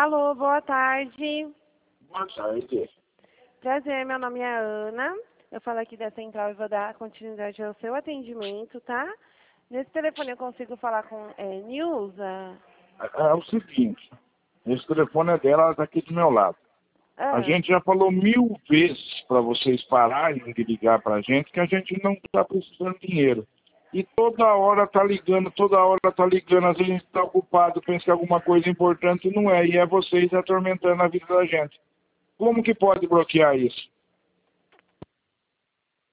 Alô, boa tarde. Boa tarde. Prazer, meu nome é Ana. Eu falo aqui da Central e vou dar continuidade ao seu atendimento, tá? Nesse telefone eu consigo falar com Nilza? É o seguinte, esse telefone é dela, ela está aqui do meu lado. A gente já falou 1000 vezes para vocês pararem de ligar para a gente, que a gente não está precisando de dinheiro. E toda hora tá ligando, às vezes a gente está ocupado, pensa que é alguma coisa importante e não é, e é vocês atormentando a vida da gente. Como que pode bloquear isso?